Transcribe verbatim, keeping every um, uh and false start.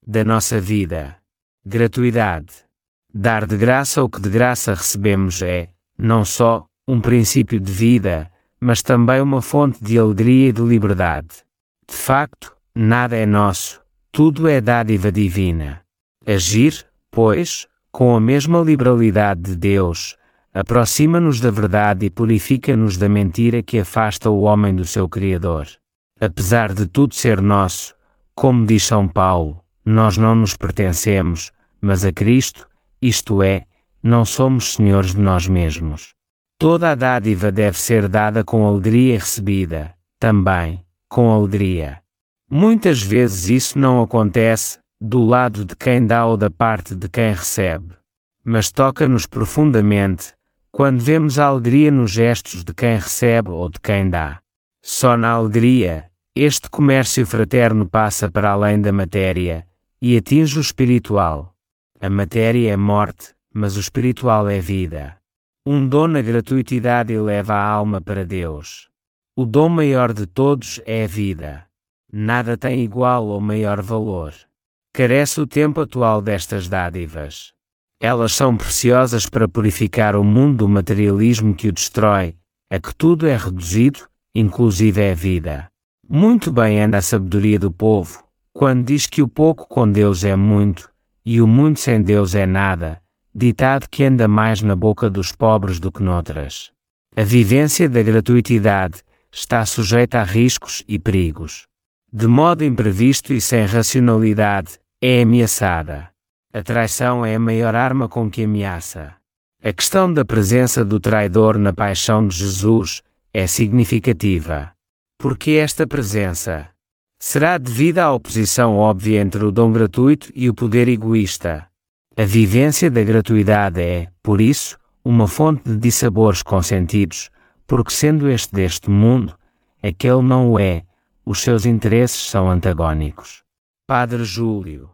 da nossa vida. Gratuidade. Dar de graça o que de graça recebemos é, não só, um princípio de vida, mas também uma fonte de alegria e de liberdade. De facto, nada é nosso, tudo é dádiva divina. Agir, pois, com a mesma liberalidade de Deus, aproxima-nos da verdade e purifica-nos da mentira que afasta o homem do seu Criador. Apesar de tudo ser nosso, como diz São Paulo, nós não nos pertencemos, mas a Cristo, isto é, não somos senhores de nós mesmos. Toda a dádiva deve ser dada com alegria e recebida, também, com alegria. Muitas vezes isso não acontece, do lado de quem dá ou da parte de quem recebe. Mas toca-nos profundamente, quando vemos a alegria nos gestos de quem recebe ou de quem dá. Só na alegria, este comércio fraterno passa para além da matéria, e atinge o espiritual. A matéria é morte, mas o espiritual é vida. Um dom na gratuitidade eleva a alma para Deus. O dom maior de todos é a vida. Nada tem igual ou maior valor. Carece o tempo atual destas dádivas. Elas são preciosas para purificar o mundo do materialismo que o destrói, a que tudo é reduzido, inclusive a vida. Muito bem anda a sabedoria do povo, quando diz que o pouco com Deus é muito, e o muito sem Deus é nada, ditado que anda mais na boca dos pobres do que noutras. A vivência da gratuitidade está sujeita a riscos e perigos. De modo imprevisto e sem racionalidade, é ameaçada. A traição é a maior arma com que ameaça. A questão da presença do traidor na paixão de Jesus é significativa. Porque esta presença será devida à oposição óbvia entre o dom gratuito e o poder egoísta. A vivência da gratuidade é, por isso, uma fonte de dissabores consentidos, porque sendo este deste mundo, aquele não o é, os seus interesses são antagónicos. Padre Júlio.